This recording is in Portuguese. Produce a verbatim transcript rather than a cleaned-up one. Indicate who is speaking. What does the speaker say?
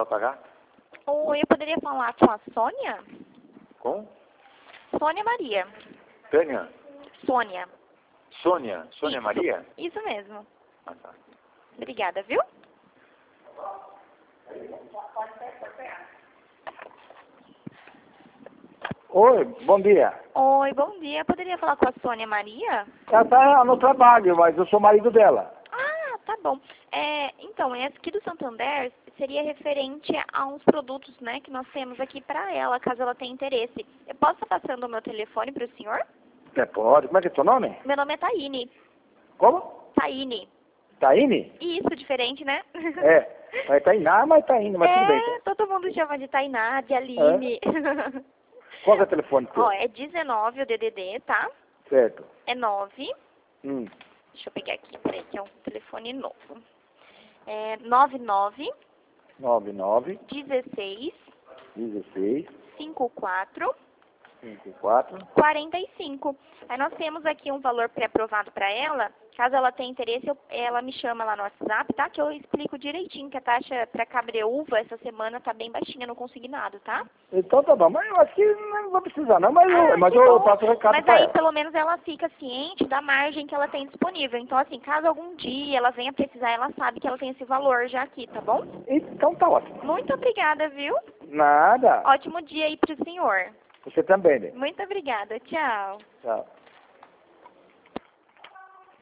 Speaker 1: deixar eu pagar?
Speaker 2: Oi, eu poderia falar com a Sônia?
Speaker 1: Com?
Speaker 2: Sônia Maria.
Speaker 1: Tânia?
Speaker 2: Sônia.
Speaker 1: Sônia? Sônia
Speaker 2: Isso.
Speaker 1: Maria?
Speaker 2: Isso mesmo.
Speaker 1: Ah, tá.
Speaker 2: Obrigada, viu?
Speaker 3: Oi, bom dia.
Speaker 2: Oi, bom dia. Eu poderia falar com a Sônia Maria?
Speaker 3: Ela está no trabalho, mas eu sou marido dela.
Speaker 2: Ah, tá bom. É, então, esse aqui do Santander seria referente a uns produtos, né, que nós temos aqui para ela, caso ela tenha interesse. Eu posso estar passando o meu telefone para o senhor?
Speaker 3: É, pode. Como é que é seu nome?
Speaker 2: Meu nome é Taine.
Speaker 3: Como?
Speaker 2: Taine.
Speaker 3: Taine?
Speaker 2: Isso, diferente, né?
Speaker 3: É. É Tainá, mas tá indo, mas tudo bem.
Speaker 2: É,
Speaker 3: Então.
Speaker 2: todo mundo chama de Tainá, de Aline.
Speaker 3: Qual que é o telefone seu?
Speaker 2: Ó, é dezenove o D D D, tá?
Speaker 3: Certo.
Speaker 2: É nove.
Speaker 3: Hum.
Speaker 2: Deixa eu pegar aqui, peraí, que é um telefone novo. É nove nove
Speaker 3: nove nove,
Speaker 2: dezesseis
Speaker 3: dezesseis,
Speaker 2: cinquenta e quatro
Speaker 3: cinquenta e quatro.
Speaker 2: quarenta e cinco. Aí nós temos aqui um valor pré-aprovado para ela. Caso ela tenha interesse, eu, ela me chama lá no WhatsApp, tá? Que eu explico direitinho que a taxa para cabreúva essa semana tá bem baixinha no consignado, tá?
Speaker 3: Então tá bom, mas eu acho que não vou precisar não, mas,
Speaker 2: Ah,
Speaker 3: eu, mas
Speaker 2: que
Speaker 3: eu
Speaker 2: bom.
Speaker 3: passo o recado
Speaker 2: Mas
Speaker 3: pra
Speaker 2: aí
Speaker 3: ela.
Speaker 2: pelo menos ela fica ciente da margem que ela tem disponível. Então assim, caso algum dia ela venha precisar, ela sabe que ela tem esse valor já aqui, tá bom?
Speaker 3: Então tá ótimo.
Speaker 2: Muito obrigada, viu?
Speaker 3: Nada.
Speaker 2: Ótimo dia aí pro senhor.
Speaker 3: Você também, né?
Speaker 2: Muito obrigada. Tchau.
Speaker 3: Tchau.